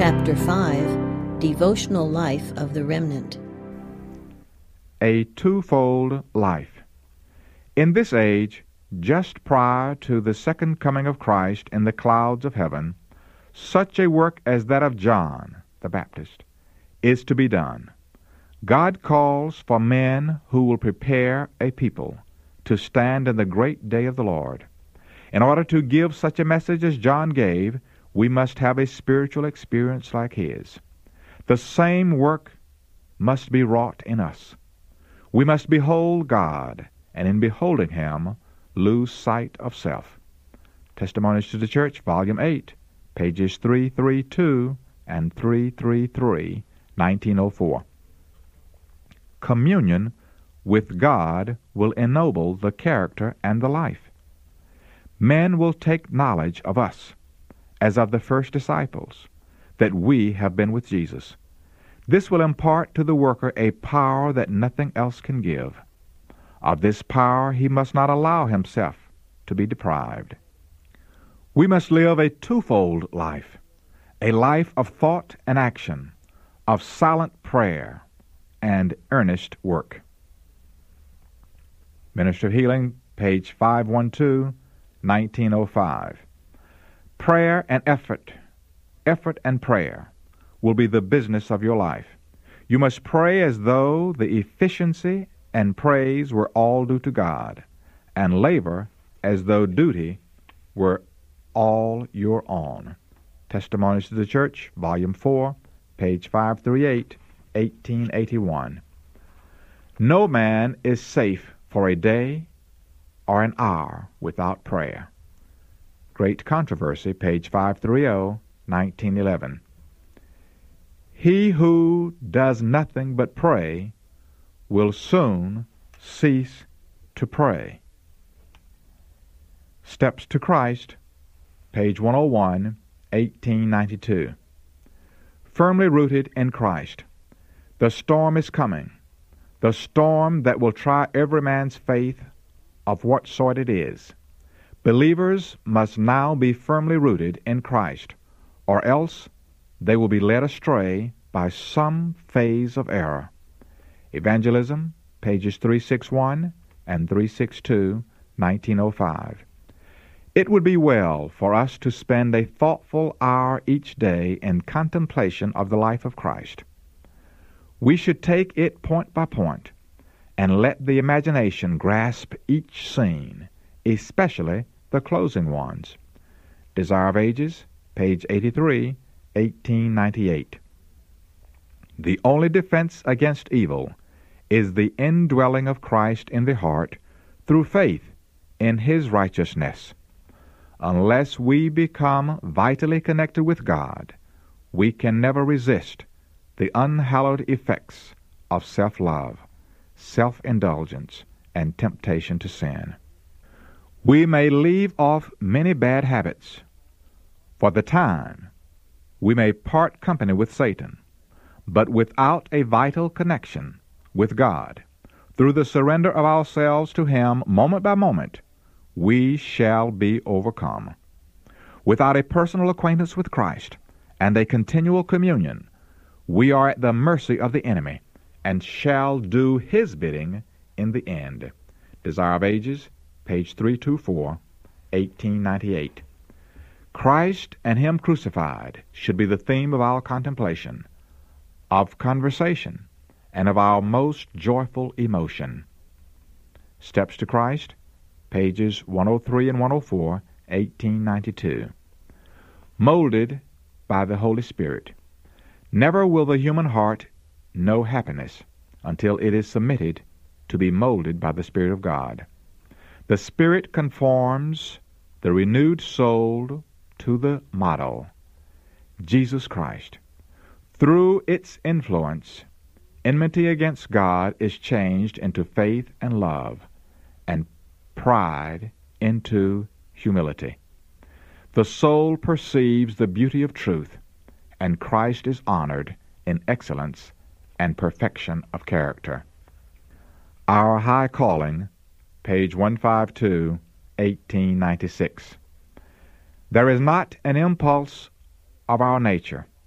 Chapter 5, Devotional Life of the Remnant. A twofold life. In this age, just prior to the second coming of Christ in the clouds of heaven, such a work as that of John the Baptist is to be done. God calls for men who will prepare a people to stand in the great day of the Lord. In order to give such a message as John gave, we must have a spiritual experience like his. The same work must be wrought in us. We must behold God, and in beholding Him, lose sight of self. Testimonies to the Church, Volume 8, pages 332 and 333, 1904. Communion with God will ennoble the character and the life. Men will take knowledge of us, as of the first disciples, that we have been with Jesus. This will impart to the worker a power that nothing else can give. Of this power he must not allow himself to be deprived. We must live a twofold life, a life of thought and action, of silent prayer and earnest work. Ministry of Healing, page 512, 1905. Prayer and effort and prayer will be the business of your life. You must pray as though the efficiency and praise were all due to God, and labor as though duty were all your own. Testimonies to the Church, Volume 4, page 538, 1881. No man is safe for a day or an hour without prayer. Great Controversy, page 530, 1911. He who does nothing but pray will soon cease to pray. Steps to Christ, page 101, 1892. Firmly rooted in Christ. The storm is coming, the storm that will try every man's faith of what sort it is. Believers must now be firmly rooted in Christ, or else they will be led astray by some phase of error. Evangelism, pages 361 and 362, 1905. It would be well for us to spend a thoughtful hour each day in contemplation of the life of Christ. We should take it point by point and let the imagination grasp each scene, especially the closing ones. Desire of Ages, page 83, 1898. The only defense against evil is the indwelling of Christ in the heart through faith in His righteousness. Unless we become vitally connected with God, we can never resist the unhallowed effects of self-love, self-indulgence, and temptation to sin. We may leave off many bad habits. For the time, we may part company with Satan, but without a vital connection with God, through the surrender of ourselves to Him moment by moment, we shall be overcome. Without a personal acquaintance with Christ and a continual communion, we are at the mercy of the enemy and shall do his bidding in the end. Desire of Ages, page 324, 1898. Christ and Him crucified should be the theme of our contemplation, of conversation, and of our most joyful emotion. Steps to Christ, pages 103 and 104, 1892. Molded by the Holy Spirit. Never will the human heart know happiness until it is submitted to be molded by the Spirit of God. The Spirit conforms the renewed soul to the model, Jesus Christ. Through its influence, enmity against God is changed into faith and love, and pride into humility. The soul perceives the beauty of truth, and Christ is honored in excellence and perfection of character. Our High Calling, page 152, 1896. There is not an impulse of our nature,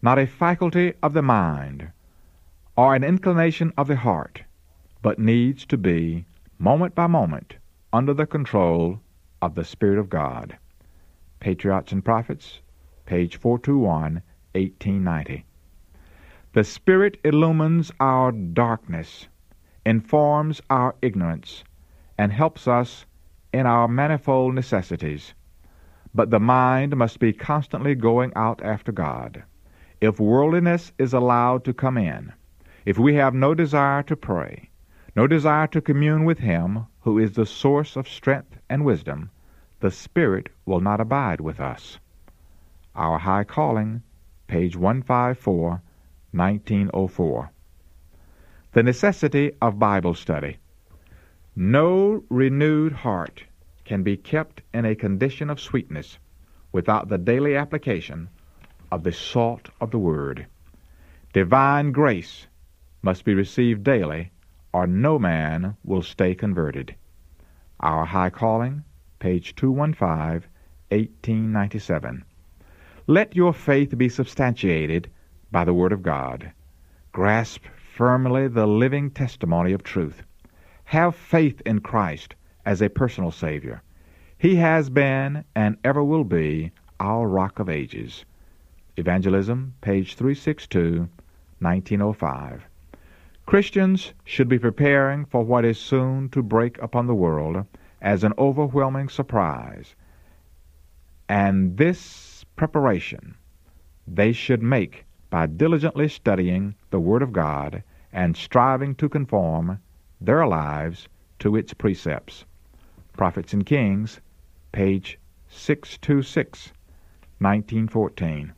not a faculty of the mind or an inclination of the heart, but needs to be, moment by moment, under the control of the Spirit of God. Patriots and Prophets, page 421, 1890. The Spirit illumines our darkness, informs our ignorance, and helps us in our manifold necessities. But the mind must be constantly going out after God. If worldliness is allowed to come in, if we have no desire to pray, no desire to commune with Him who is the source of strength and wisdom, the Spirit will not abide with us. Our High Calling, page 154, 1904. The necessity of Bible study. No renewed heart can be kept in a condition of sweetness without the daily application of the salt of the Word. Divine grace must be received daily, or no man will stay converted. Our High Calling, page 215, 1897. Let your faith be substantiated by the Word of God. Grasp firmly the living testimony of truth. Have faith in Christ as a personal Savior. He has been and ever will be our Rock of Ages. Evangelism, page 362, 1905. Christians should be preparing for what is soon to break upon the world as an overwhelming surprise, and this preparation they should make by diligently studying the Word of God and striving to conform their lives to its precepts. Prophets and Kings, page 626, 1914.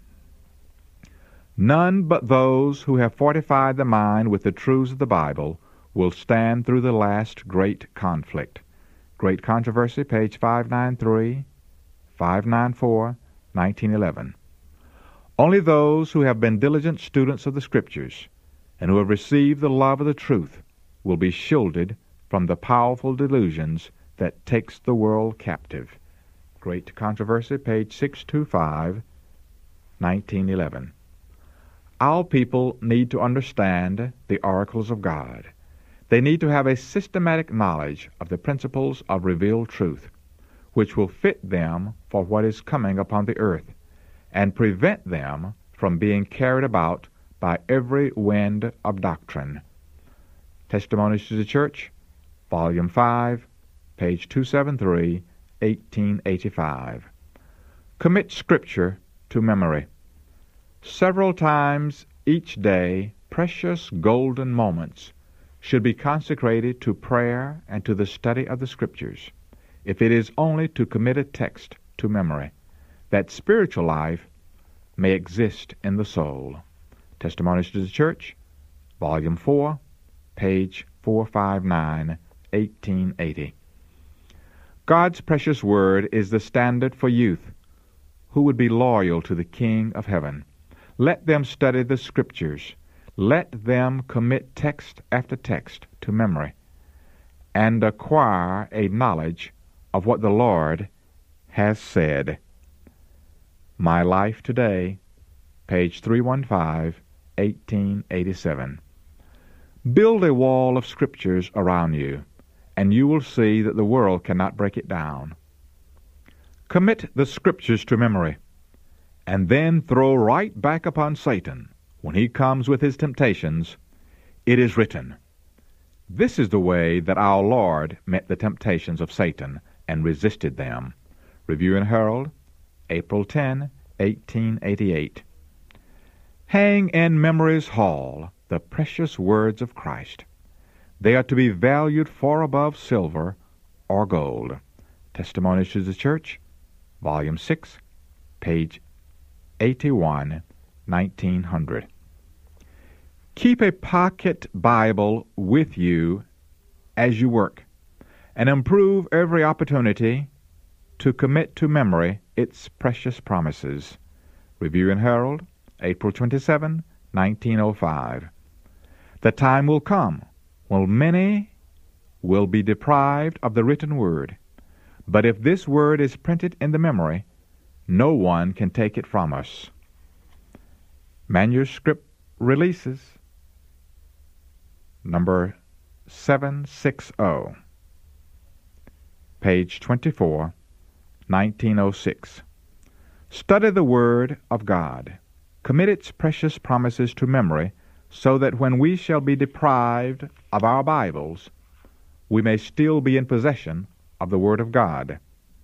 None but those who have fortified the mind with the truths of the Bible will stand through the last great conflict. Great Controversy, page 593, 594, 1911. Only those who have been diligent students of the Scriptures and who have received the love of the truth will be shielded from the powerful delusions that takes the world captive. Great Controversy, page 625, 1911. Our people need to understand the oracles of God. They need to have a systematic knowledge of the principles of revealed truth, which will fit them for what is coming upon the earth, and prevent them from being carried about by every wind of doctrine. Testimonies to the Church, Volume 5, page 273, 1885. Commit Scripture to memory. Several times each day, precious golden moments should be consecrated to prayer and to the study of the Scriptures, if it is only to commit a text to memory, that spiritual life may exist in the soul. Testimonies to the Church, Volume 4, page 459, 1880. God's precious Word is the standard for youth who would be loyal to the King of Heaven. Let them study the Scriptures. Let them commit text after text to memory and acquire a knowledge of what the Lord has said. My Life Today, page 315, 1887. Build a wall of Scriptures around you, and you will see that the world cannot break it down. Commit the Scriptures to memory, and then throw right back upon Satan when he comes with his temptations. It is written. This is the way that our Lord met the temptations of Satan and resisted them. Review and Herald, April 10, 1888. Hang in memory's hall the precious words of Christ. They are to be valued far above silver or gold. Testimonies to the Church, Volume 6, page 81, 1900. Keep a pocket Bible with you as you work, and improve every opportunity to commit to memory its precious promises. Review and Herald, April 27, 1905. The time will come when many will be deprived of the written word, but if this word is printed in the memory, no one can take it from us. Manuscript Releases, number 760, page 24, 1906. Study the Word of God. Commit its precious promises to memory, so that when we shall be deprived of our Bibles, we may still be in possession of the Word of God.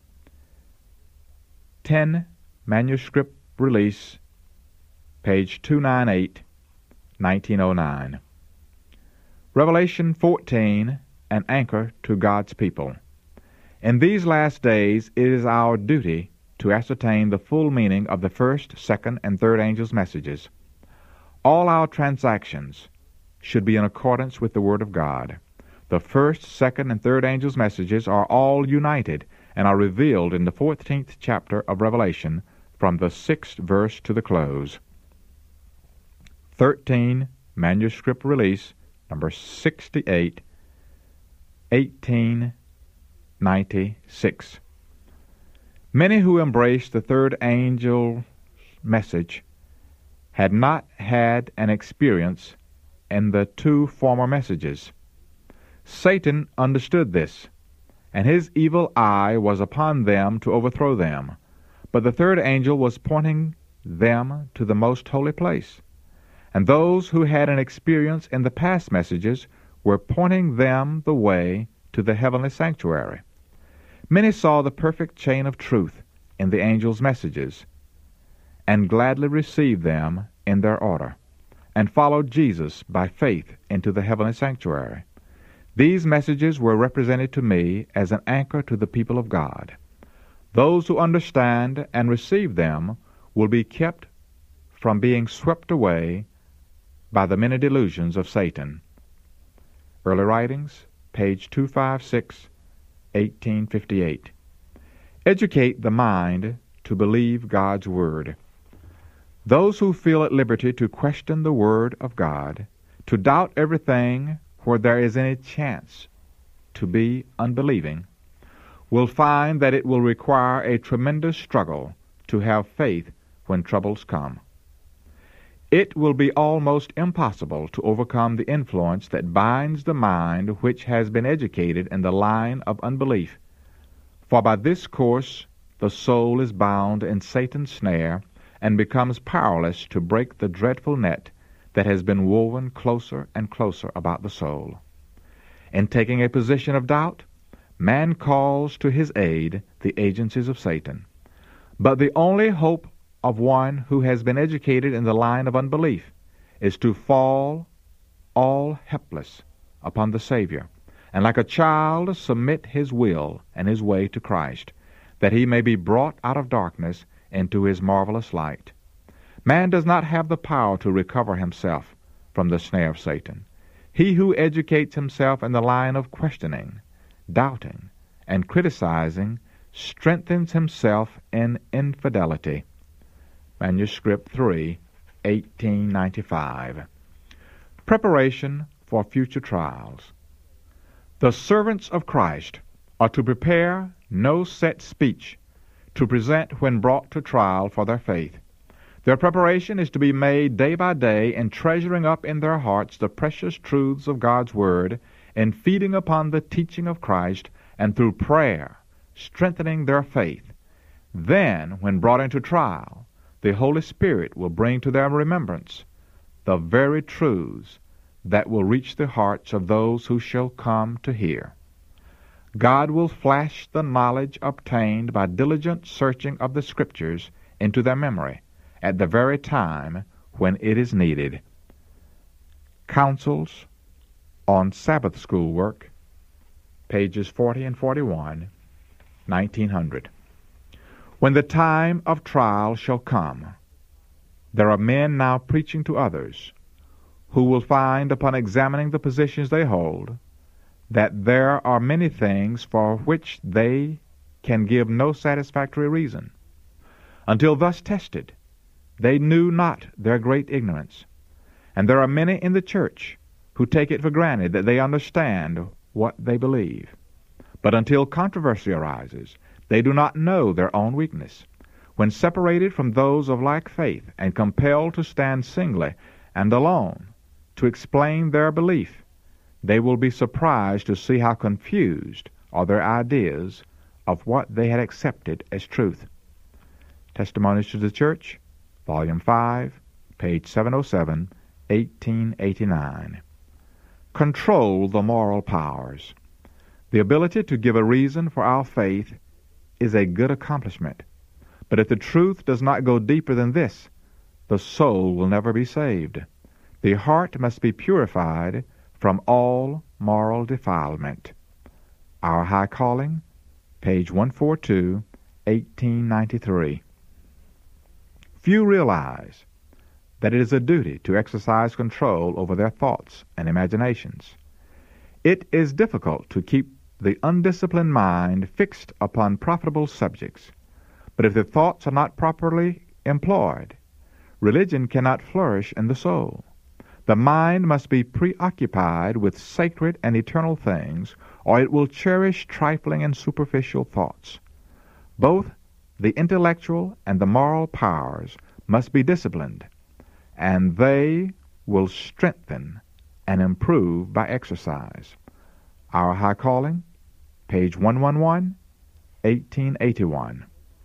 10 Manuscript Release, page 298, 1909. Revelation 14, an anchor to God's people. In these last days it is our duty to ascertain the full meaning of the first, second, and third angels' messages. All our transactions should be in accordance with the Word of God. The first, second, and third angels' messages are all united and are revealed in the 14th chapter of Revelation from the 6th verse to the close. 13 Manuscript Release, number 68, 1896. Many who embraced the third angel's message had not had an experience in the two former messages. Satan understood this, and his evil eye was upon them to overthrow them. But the third angel was pointing them to the most holy place, and those who had an experience in the past messages were pointing them the way to the heavenly sanctuary. Many saw the perfect chain of truth in the angel's messages, and gladly received them in their order, and followed Jesus by faith into the heavenly sanctuary. These messages were represented to me as an anchor to the people of God. Those who understand and receive them will be kept from being swept away by the many delusions of Satan. Early Writings, page 256, 1858. Educate the mind to believe God's Word. Those who feel at liberty to question the Word of God, to doubt everything where there is any chance to be unbelieving, will find that it will require a tremendous struggle to have faith when troubles come. It will be almost impossible to overcome the influence that binds the mind which has been educated in the line of unbelief. For by this course the soul is bound in Satan's snare and becomes powerless to break the dreadful net that has been woven closer and closer about the soul. In taking a position of doubt, man calls to his aid the agencies of Satan. But the only hope of one who has been educated in the line of unbelief is to fall all helpless upon the Savior, and like a child submit his will and his way to Christ, that he may be brought out of darkness into his marvelous light. Man does not have the power to recover himself from the snare of Satan. He who educates himself in the line of questioning, doubting, and criticizing strengthens himself in infidelity. Manuscript 3, 1895. Preparation for future trials. The servants of Christ are to prepare no set speech to present when brought to trial for their faith. Their preparation is to be made day by day in treasuring up in their hearts the precious truths of God's Word, in feeding upon the teaching of Christ, and through prayer, strengthening their faith. Then, when brought into trial, the Holy Spirit will bring to their remembrance the very truths that will reach the hearts of those who shall come to hear. God will flash the knowledge obtained by diligent searching of the Scriptures into their memory at the very time when it is needed. Counsels on Sabbath School Work, pages 40 and 41, 1900. When the time of trial shall come, there are men now preaching to others who will find upon examining the positions they hold that there are many things for which they can give no satisfactory reason. Until thus tested, they knew not their great ignorance, and there are many in the church who take it for granted that they understand what they believe. But until controversy arises, they do not know their own weakness. when separated from those of like faith and compelled to stand singly and alone to explain their belief, they will be surprised to see how confused are their ideas of what they had accepted as truth. Testimonies to the Church, Volume 5, page 707, 1889. Control the moral powers. The ability to give a reason for our faith is a good accomplishment. But if the truth does not go deeper than this, the soul will never be saved. The heart must be purified from all moral defilement. Our High Calling, page 142, 1893. Few realize that it is a duty to exercise control over their thoughts and imaginations. It is difficult to keep the undisciplined mind fixed upon profitable subjects, but if the thoughts are not properly employed, religion cannot flourish in the soul. The mind must be preoccupied with sacred and eternal things, or it will cherish trifling and superficial thoughts. Both the intellectual and the moral powers must be disciplined, and they will strengthen and improve by exercise. Our High Calling, page 111, 1881.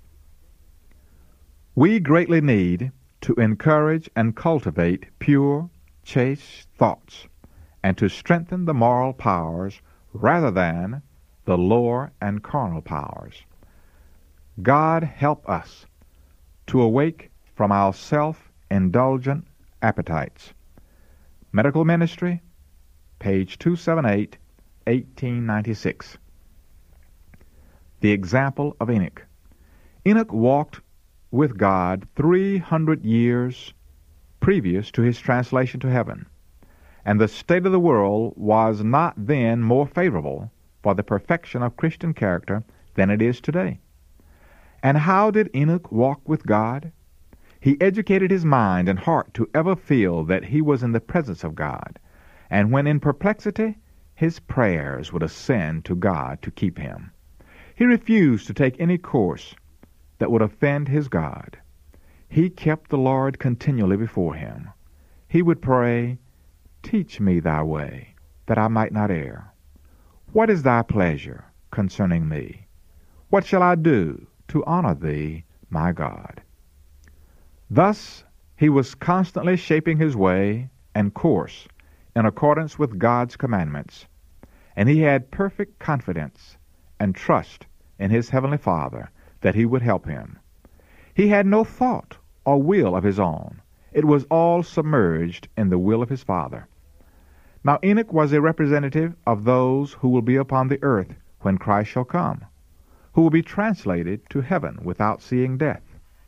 We greatly need to encourage and cultivate pure, chaste thoughts, and to strengthen the moral powers rather than the lower and carnal powers. God help us to awake from our self-indulgent appetites. Medical Ministry, page 278, 1896. The example of Enoch. Enoch walked with God 300 years previous to his translation to heaven, and the state of the world was not then more favorable for the perfection of Christian character than it is today. And how did Enoch walk with God? He educated his mind and heart to ever feel that he was in the presence of God, and when in perplexity, his prayers would ascend to God to keep him. He refused to take any course that would offend his God. He kept the Lord continually before him. He would pray, "Teach me thy way, that I might not err. What is thy pleasure concerning me? What shall I do to honor thee, my God?" Thus he was constantly shaping his way and course in accordance with God's commandments, and he had perfect confidence and trust in his Heavenly Father that he would help him. He had no thought or will of his own. It was all submerged in the will of his Father. Now Enoch was a representative of those who will be upon the earth when Christ shall come, who will be translated to heaven without seeing death.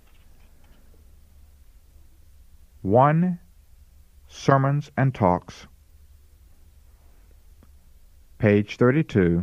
1 Sermons and Talks, page 32,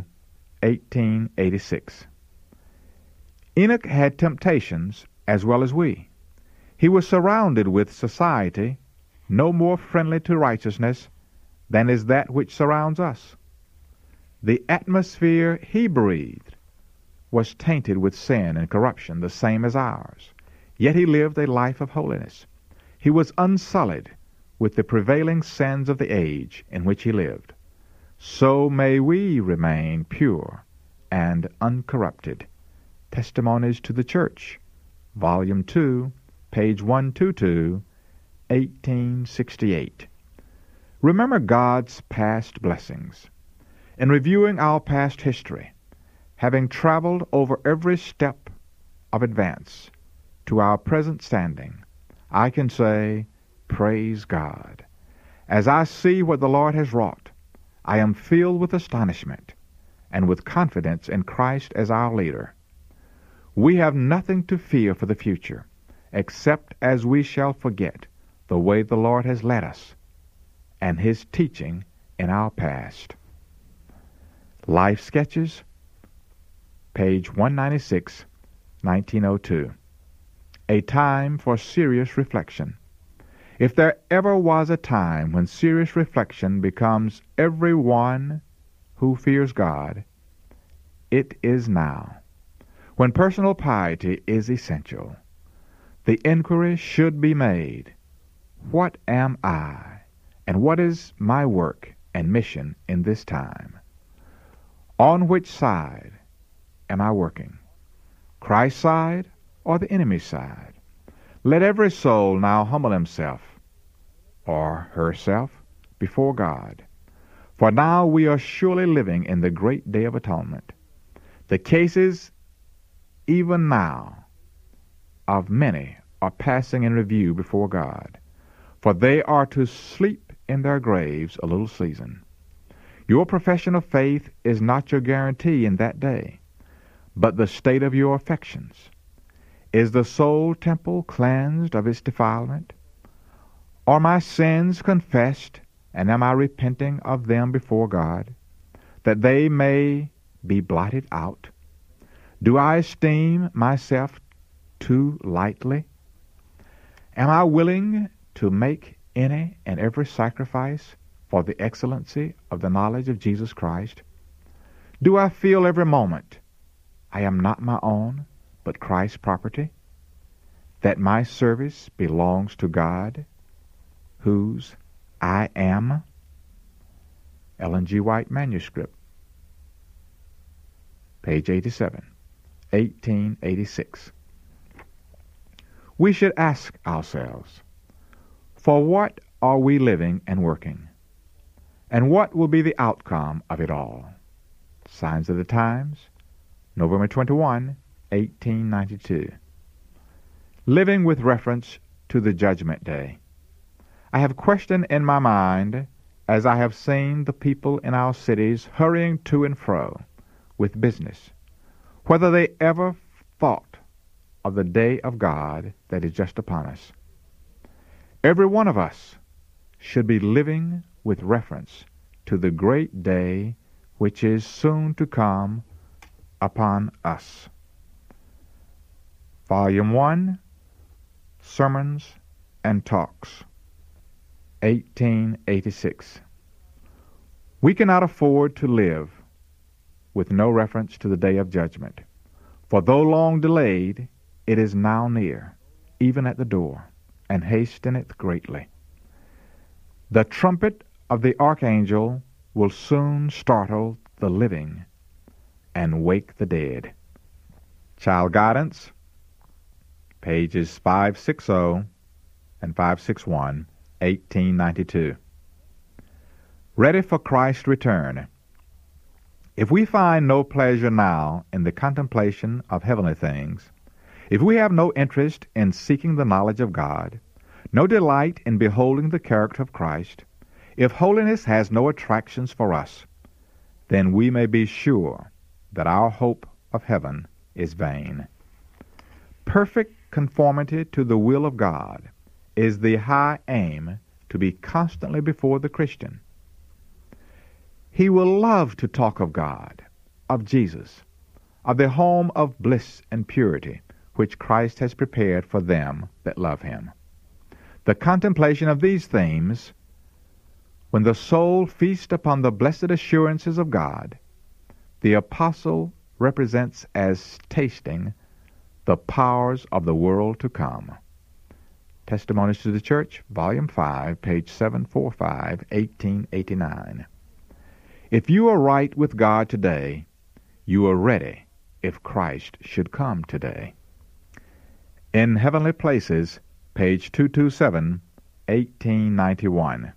1886. Enoch had temptations as well as we. He was surrounded with society no more friendly to righteousness than is that which surrounds us. The atmosphere he breathed was tainted with sin and corruption, the same as ours. Yet he lived a life of holiness. He was unsullied with the prevailing sins of the age in which he lived. So may we remain pure and uncorrupted. Testimonies to the Church, Volume 2, page 122, 1868. Remember God's past blessings. In reviewing our past history, having traveled over every step of advance to our present standing, I can say, praise God. As I see what the Lord has wrought, I am filled with astonishment and with confidence in Christ as our leader. We have nothing to fear for the future, except as we shall forget the way the Lord has led us and his teaching in our past. Life Sketches, page 196, 1902. A time for serious reflection. If there ever was a time when serious reflection becomes every one who fears God, it is now, when personal piety is essential. the inquiry should be made, what am I, and what is my work and mission in this time? On which side am I working? Christ's side or the enemy's side? Let every soul now humble himself or herself before God. For now we are surely living in the great day of atonement. The cases, even now, of many are passing in review before God, for they are to sleep in their graves a little season. Your profession of faith is not your guarantee in that day, but the state of your affections. Is the soul temple cleansed of its defilement? Are my sins confessed, and am I repenting of them before God, that they may be blotted out? Do I esteem myself too lightly? Am I willing to make any and every sacrifice for the excellency of the knowledge of Jesus Christ? Do I feel every moment I am not my own, but Christ's property, that my service belongs to God, whose I am? Ellen G. White Manuscript, page 87, 1886. We should ask ourselves, for what are we living and working? And what will be the outcome of it all? Signs of the Times, November 21, 1892. Living with reference to the Judgment Day. I have questioned in my mind, as I have seen the people in our cities hurrying to and fro with business, whether they ever thought of the day of God that is just upon us. Every one of us should be living with reference to the great day which is soon to come upon us. Volume 1, Sermons and Talks, 1886. We cannot afford to live with no reference to the day of judgment, for though long delayed, it is now near, even at the door, and hasteneth greatly. The trumpet of the archangel will soon startle the living and wake the dead. Child Guidance, pages 560 and 561, 1892. Ready for Christ's return. If we find no pleasure now in the contemplation of heavenly things, if we have no interest in seeking the knowledge of God, no delight in beholding the character of Christ, if holiness has no attractions for us, then we may be sure that our hope of heaven is vain. Perfect conformity to the will of God is the high aim to be constantly before the Christian. He will love to talk of God, of Jesus, of the home of bliss and purity which Christ has prepared for them that love him. The contemplation of these themes, when the soul feasts upon the blessed assurances of God, the apostle represents as tasting the powers of the world to come. Testimonies to the Church, Volume 5, page 745, 1889. If you are right with God today, you are ready if Christ should come today. In Heavenly Places, page 227, 1891.